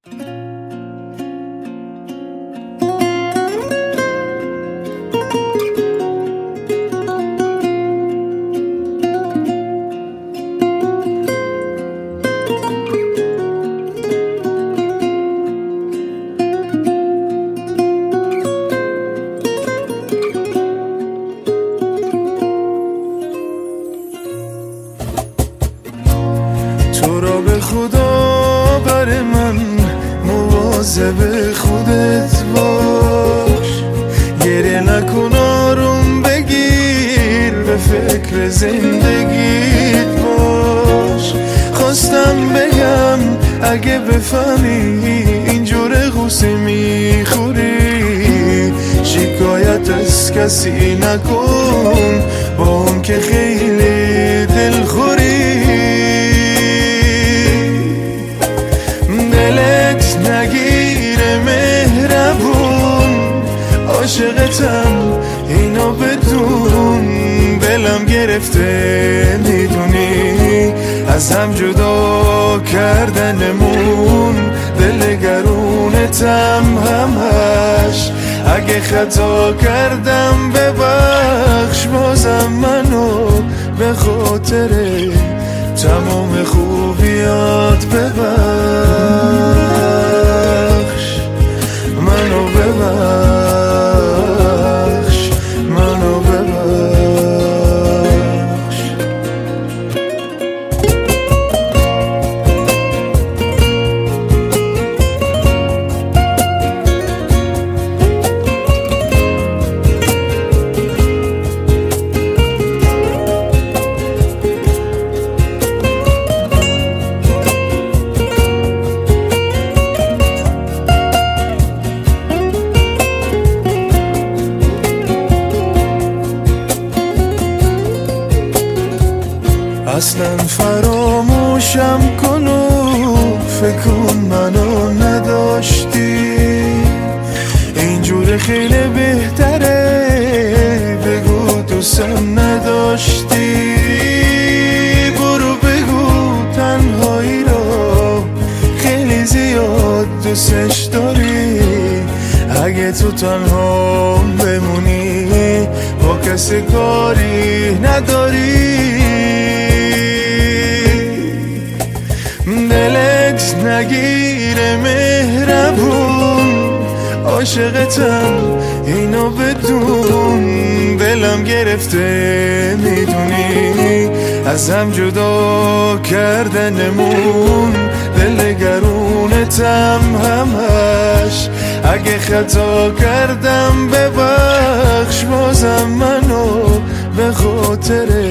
تو را به خدا بر من مواظب خودت باش، گریه نکن آروم بگیر، به فکر زندگیت باش. خواستم بگم اگه بفهمی اینجور غصه میخوری، شکایت از کسی نکن با اون که خیلی دلخوری. دلت نگیره مهربون، عاشقتم اینو بدون، دلم گرفته میدونی، از هم جدا کردنمون دلگرونتم همش. اگه خطا کردم ببخش، بازم منو به خاطر تمام خوبیات ببخش، منو ببخش، منو ببخش. اصلا فراموشم کن و فکر کن منو نداشتی، اینجور خیلی بهتره، بگو دوستم نداشتی. برو بگو تنهایی رو خیلی زیاد دوستش داری، اگه تو تنها بمونی با کسی کاری نداری. دلت نگیره مهربون، عاشقتم اینو بدون، دلم گرفته میدونی، از هم جدا کردنمون دلگرونتم همش. اگه خطا کردم ببخش، بازم منو به خاطر